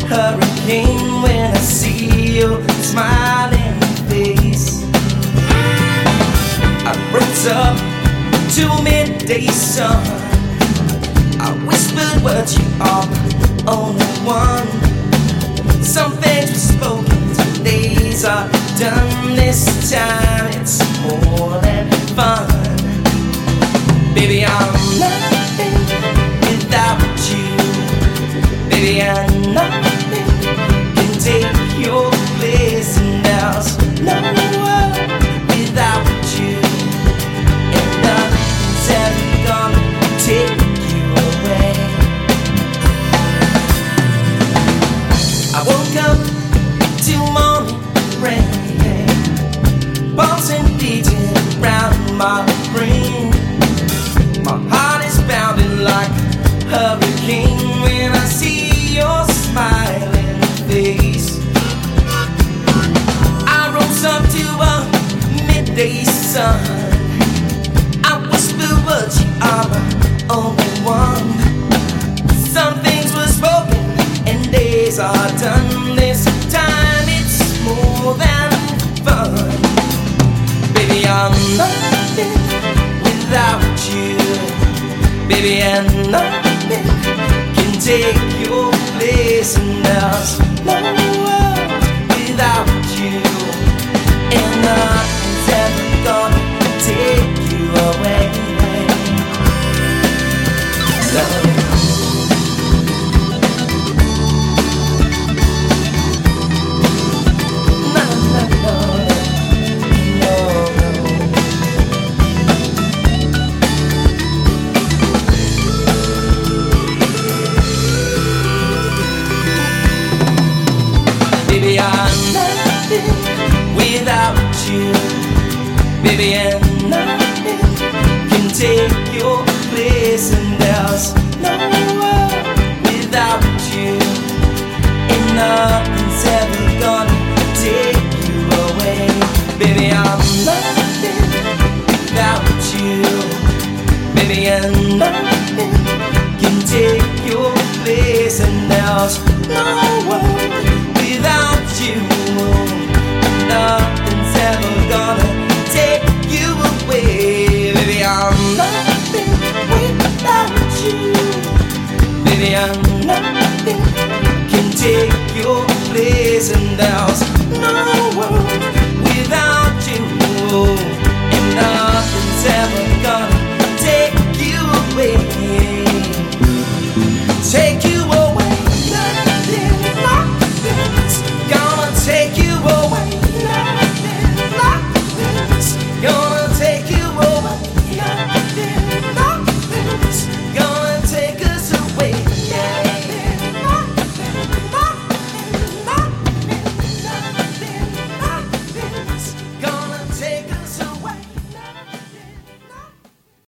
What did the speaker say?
hurricane when I see your smiling face. I rose up to midday sun. I whispered words, you are the only one. Some things were spoken, some days are done. This time it's more than fun. Baby, I'm nothing without you. Baby, I'm nothing can take your place, and there's no world without you, and nothing's ever gonna take you away. I woke up to morning rain, pulsing beating around my brain. My heart is pounding like a hurricane when I see your smiling face. I rose up to a midday sun. I whisper words, you are the only one. Some things were spoken and days are done. This time it's more than fun. Baby, I'm nothing without you. Baby, and nothing can take your place, and there's no world without you, and nothing's ever gonna take you away. Love. Baby, I'm nothing without you. Baby, and nothing can take your place, and there's no world without you, and nothing's ever gonna take you away. Baby, I'm nothing without you. Baby, and nothing can take your place, and there's no world without you, nothing's ever gonna take you away. Baby, I'm nothing without you. Baby, I'm nothing can take your place, and there's no world